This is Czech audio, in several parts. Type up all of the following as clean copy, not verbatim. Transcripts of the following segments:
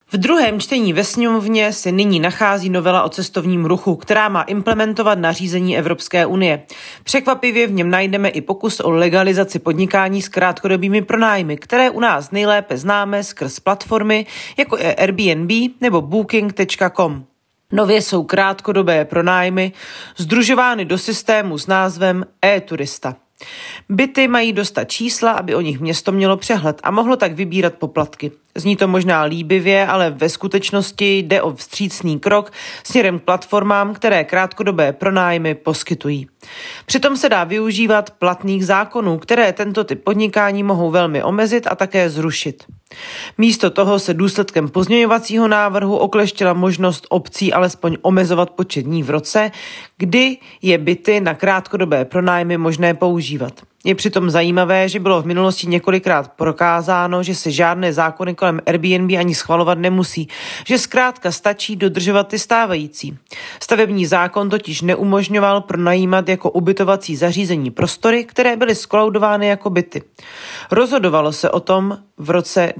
V druhém čtení ve sněmovně se nyní nachází novela o cestovním ruchu, která má implementovat nařízení Evropské unie. Překvapivě v něm najdeme i pokus o legalizaci podnikání s krátkodobými pronájmy, které u nás nejlépe známe skrz platformy jako je Airbnb nebo Booking.com. Nově jsou krátkodobé pronájmy sdružovány do systému s názvem e-turista. Byty mají dostat čísla, aby o nich město mělo přehled a mohlo tak vybírat poplatky. Zní to možná líbivě, ale ve skutečnosti jde o vstřícný krok směrem k platformám, které krátkodobé pronájmy poskytují. Přitom se dá využívat platných zákonů, které tento typ podnikání mohou velmi omezit a také zrušit. Místo toho se důsledkem pozměňovacího návrhu okleštila možnost obcí alespoň omezovat počet dní v roce, kdy je byty na krátkodobé pronájmy možné používat. Je přitom zajímavé, že bylo v minulosti několikrát prokázáno, že se žádné zákony kolem Airbnb ani schvalovat nemusí, že zkrátka stačí dodržovat ty stávající. Stavební zákon totiž neumožňoval pronajímat jako ubytovací zařízení prostory, které byly skolaudovány jako byty. Rozhodovalo se o tom v roce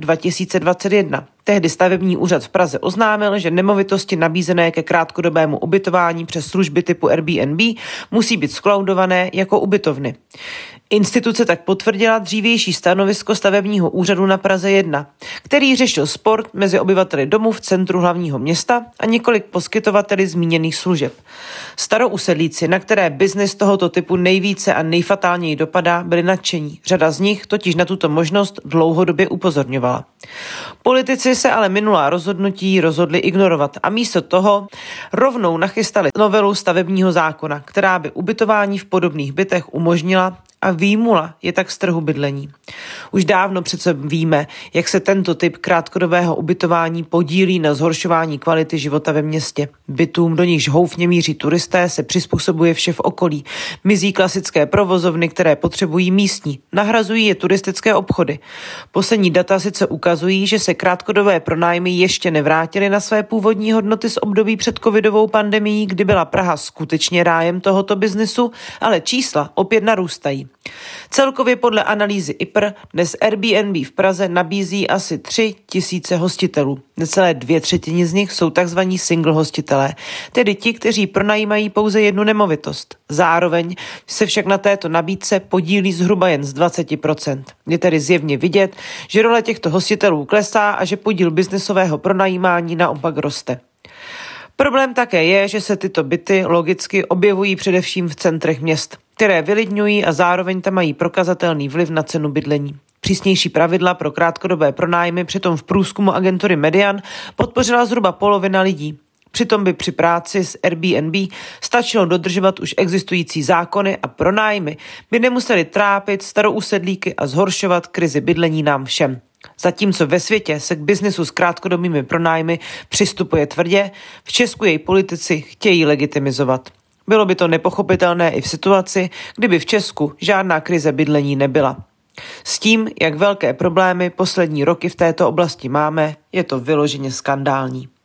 2021. Tehdy stavební úřad v Praze oznámil, že nemovitosti nabízené ke krátkodobému ubytování přes služby typu Airbnb musí být skolaudované jako ubytovny. Instituce tak potvrdila dřívější stanovisko stavebního úřadu na Praze 1, který řešil spor mezi obyvateli domu v centru hlavního města a několik poskytovateli zmíněných služeb. Starousedlíci, na které biznis tohoto typu nejvíce a nejfatálněji dopadá, byli nadšení. Řada z nich totiž na tuto možnost dlouhodobě upozorňovala. Politici se ale minulá rozhodnutí rozhodli ignorovat a místo toho rovnou nachystali novelu stavebního zákona, která by ubytování v podobných bytech umožnila a výjimula je tak z trhu bydlení. Už dávno přece víme, jak se tento typ krátkodobého ubytování podílí na zhoršování kvality života ve městě. Bytům, do nichž houfně míří turisté, se přizpůsobuje vše v okolí. Mizí klasické provozovny, které potřebují místní. Nahrazují je turistické obchody. Poslední data sice ukazují, že se krátkodobé pronájmy ještě nevrátily na své původní hodnoty z období před covidovou pandemií, kdy byla Praha skutečně rájem tohoto biznesu, ale čísla opět narůstají. Celkově podle analýzy IPR dnes Airbnb v Praze nabízí asi 3 000 hostitelů. Necelé 2/3 z nich jsou tzv. Single hostitelé, tedy ti, kteří pronajímají pouze jednu nemovitost. Zároveň se však na této nabídce podílí zhruba jen z 20%. Je tedy zjevně vidět, že role těchto hostitelů klesá a že podíl biznesového pronajímání naopak roste. Problém také je, že se tyto byty logicky objevují především v centrech měst, které vylidňují a zároveň tam mají prokazatelný vliv na cenu bydlení. Přísnější pravidla pro krátkodobé pronájmy přitom v průzkumu agentury Median podpořila zhruba polovina lidí. Přitom by při práci s Airbnb stačilo dodržovat už existující zákony a pronájmy by nemuseli trápit starousedlíky a zhoršovat krizi bydlení nám všem. Zatímco ve světě se k biznesu s krátkodobými pronájmy přistupuje tvrdě, v Česku jej politici chtějí legitimizovat. Bylo by to nepochopitelné i v situaci, kdyby v Česku žádná krize bydlení nebyla. S tím, jak velké problémy poslední roky v této oblasti máme, je to vyloženě skandální.